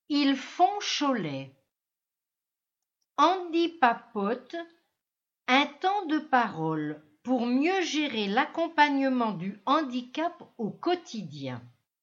Ils font Cholet. Andy papote un temps de parole pour mieux gérer l'accompagnement du handicap au quotidien.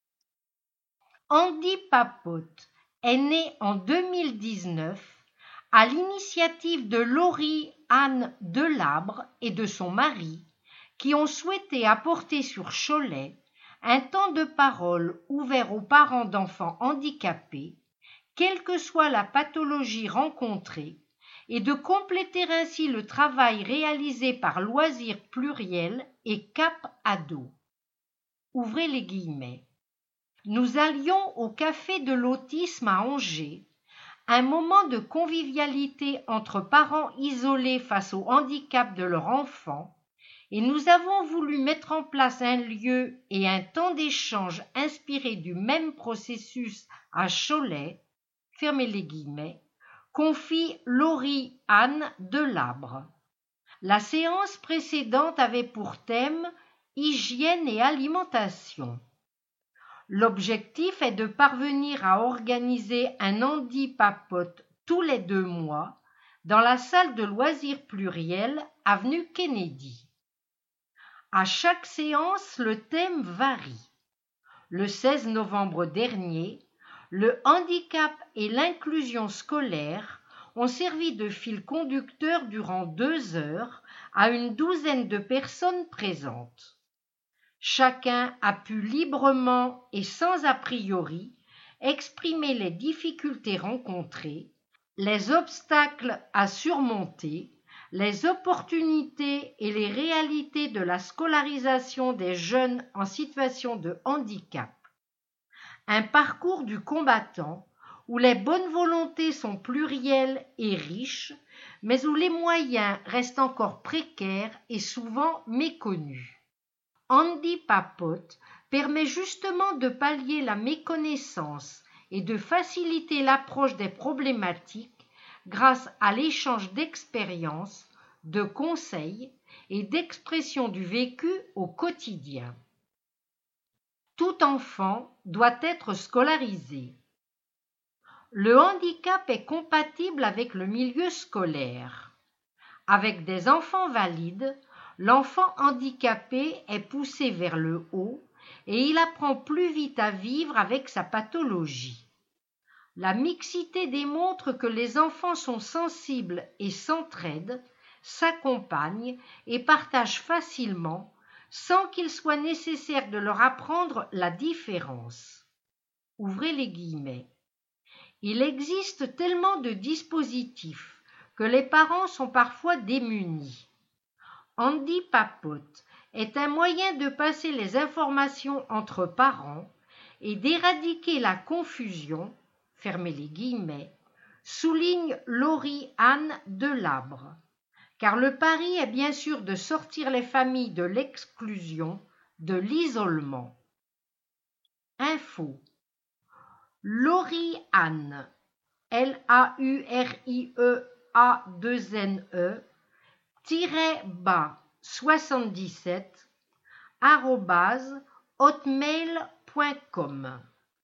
Andy papote est né en 2019 à l'initiative de Laurie-Anne Delabre et de son mari qui ont souhaité apporter sur Cholet un temps de parole ouvert aux parents d'enfants handicapés, quelle que soit la pathologie rencontrée, et de compléter ainsi le travail réalisé par Loisirs Pluriels et Cap Ado. Ouvrez les guillemets. Nous allions au Café de l'Autisme à Angers, un moment de convivialité entre parents isolés face au handicap de leur enfant, et nous avons voulu mettre en place un lieu et un temps d'échange inspiré du même processus à Cholet, fermez les guillemets, confie Laurie-Anne Delabre. La séance précédente avait pour thème hygiène et alimentation. L'objectif est de parvenir à organiser un Andy papote tous les 2 mois dans la salle de Loisirs Pluriels, avenue Kennedy. À chaque séance, le thème varie. Le 16 novembre dernier, le handicap et l'inclusion scolaire ont servi de fil conducteur durant 2 heures à une douzaine de personnes présentes. Chacun a pu librement et sans a priori exprimer les difficultés rencontrées, les obstacles à surmonter, les opportunités et les réalités de la scolarisation des jeunes en situation de handicap. Un parcours du combattant où les bonnes volontés sont plurielles et riches, mais où les moyens restent encore précaires et souvent méconnus. Andy papote permet justement de pallier la méconnaissance et de faciliter l'approche des problématiques grâce à l'échange d'expériences, de conseils et d'expressions du vécu au quotidien. Tout enfant doit être scolarisé. Le handicap est compatible avec le milieu scolaire. Avec des enfants valides, l'enfant handicapé est poussé vers le haut et il apprend plus vite à vivre avec sa pathologie. La mixité démontre que les enfants sont sensibles et s'entraident, s'accompagnent et partagent facilement sans qu'il soit nécessaire de leur apprendre la différence. Ouvrez les guillemets. Il existe tellement de dispositifs que les parents sont parfois démunis. Andy papote est un moyen de passer les informations entre parents et d'éradiquer la confusion, fermez les guillemets, souligne Laurie-Anne Delabre. Car le pari est bien sûr de sortir les familles de l'exclusion, de l'isolement. Info. Laurie-Anne, LAURIEA2NE, _77, @hotmail.com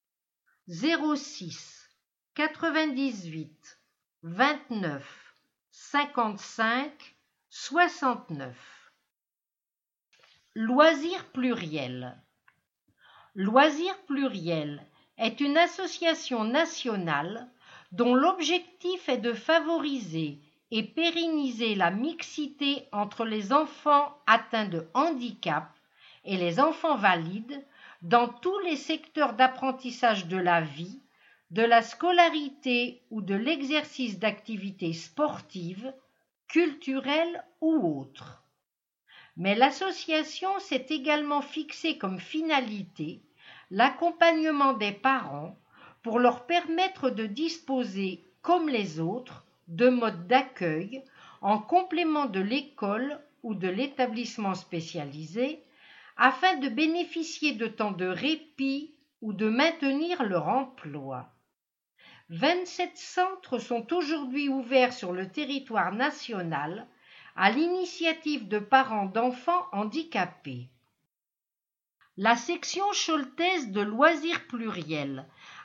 06 98 29 55 69. Loisirs Pluriels. Loisirs Pluriels est une association nationale dont l'objectif est de favoriser et pérenniser la mixité entre les enfants atteints de handicap et les enfants valides dans tous les secteurs d'apprentissage de la vie, de la scolarité ou de l'exercice d'activités sportives, culturelles ou autres. Mais l'association s'est également fixée comme finalité l'accompagnement des parents pour leur permettre de disposer, comme les autres, de modes d'accueil en complément de l'école ou de l'établissement spécialisé afin de bénéficier de temps de répit ou de maintenir leur emploi. 27 centres sont aujourd'hui ouverts sur le territoire national à l'initiative de parents d'enfants handicapés. La section choltaise de Loisirs Pluriels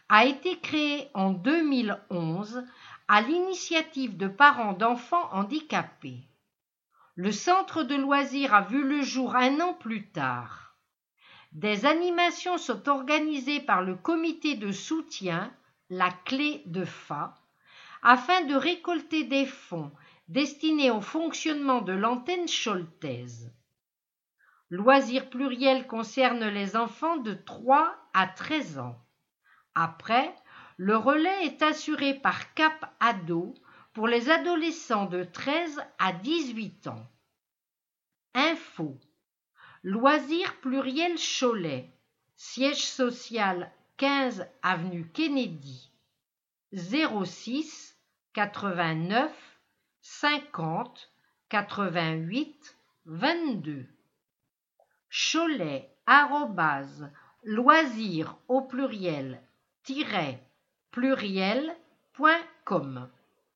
a été créé en 2011 à l'initiative de parents d'enfants handicapés. Le centre de loisirs a vu le jour 1 an plus tard. Des animations sont organisées par le comité de soutien, la Clé de Fa, afin de récolter des fonds destinés au fonctionnement de l'antenne choltaise. Loisirs pluriels concerne les enfants de 3 à 13 ans. Après, le relais est assuré par Cap Ado pour les adolescents de 13 à 18 ans. Info. Loisirs pluriels Cholet. Siège social 15 avenue Kennedy. 06 89 50 88 22. Cholet @loisirs au pluriel pluriel.com.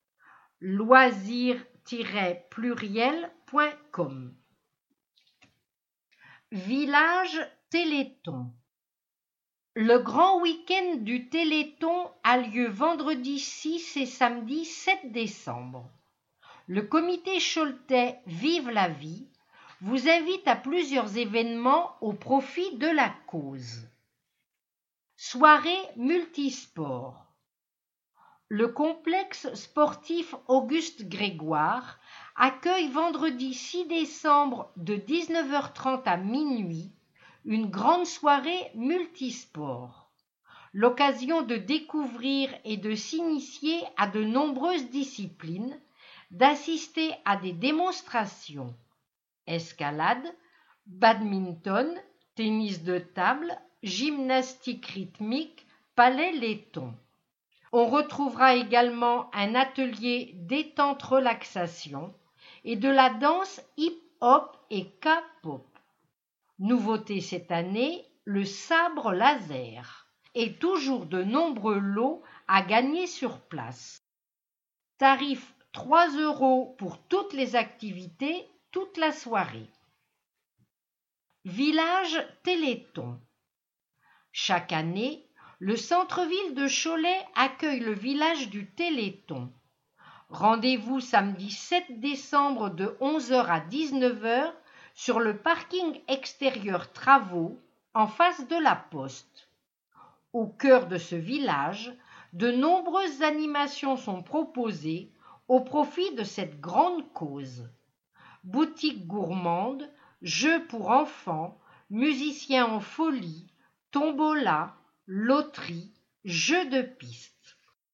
loisirs-pluriel.com. Village Téléthon. Le grand week-end du Téléthon a lieu vendredi 6 et samedi 7 décembre. Le comité choletais Vive la vie vous invite à plusieurs événements au profit de la cause. Soirée multisport. Le complexe sportif Auguste Grégoire accueille vendredi 6 décembre de 19h30 à minuit une grande soirée multisport. L'occasion de découvrir et de s'initier à de nombreuses disciplines, d'assister à des démonstrations. Escalade, badminton, tennis de table, gymnastique rythmique, palais-laiton. On retrouvera également un atelier détente-relaxation et de la danse hip-hop et K-pop. Nouveauté cette année, le sabre laser et toujours de nombreux lots à gagner sur place. Tarif 3 € pour toutes les activités, toute la soirée. Village Téléthon. Chaque année, le centre-ville de Cholet accueille le village du Téléthon. Rendez-vous samedi 7 décembre de 11h à 19h sur le parking extérieur Travaux en face de la Poste. Au cœur de ce village, de nombreuses animations sont proposées au profit de cette grande cause. Boutiques gourmandes, jeux pour enfants, musiciens en folie, tombola, loterie, jeux de piste.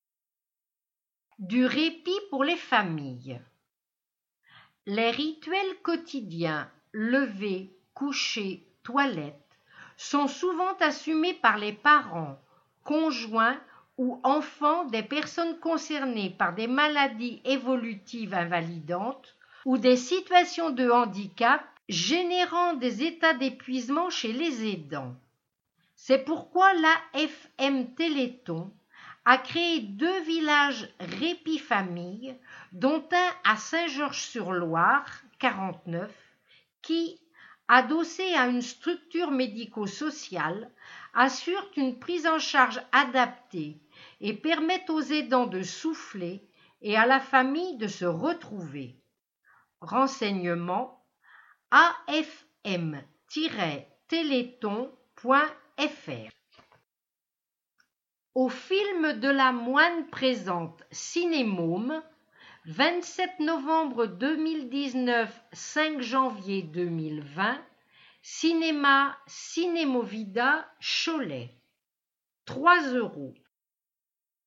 Du répit pour les familles. Les rituels quotidiens, lever, coucher, toilette, sont souvent assumés par les parents, conjoints ou enfants des personnes concernées par des maladies évolutives invalidantes ou des situations de handicap générant des états d'épuisement chez les aidants. C'est pourquoi l'AFM Téléthon a créé 2 villages répit-famille, dont un à Saint-Georges-sur-Loire, 49, qui, adossé à une structure médico-sociale, assure une prise en charge adaptée et permet aux aidants de souffler et à la famille de se retrouver. Renseignements afm-téléthon.fr. Au film de la Moine présente Cinémôme, 27 novembre 2019, 5 janvier 2020, cinéma Cinémovida Cholet. 3 €.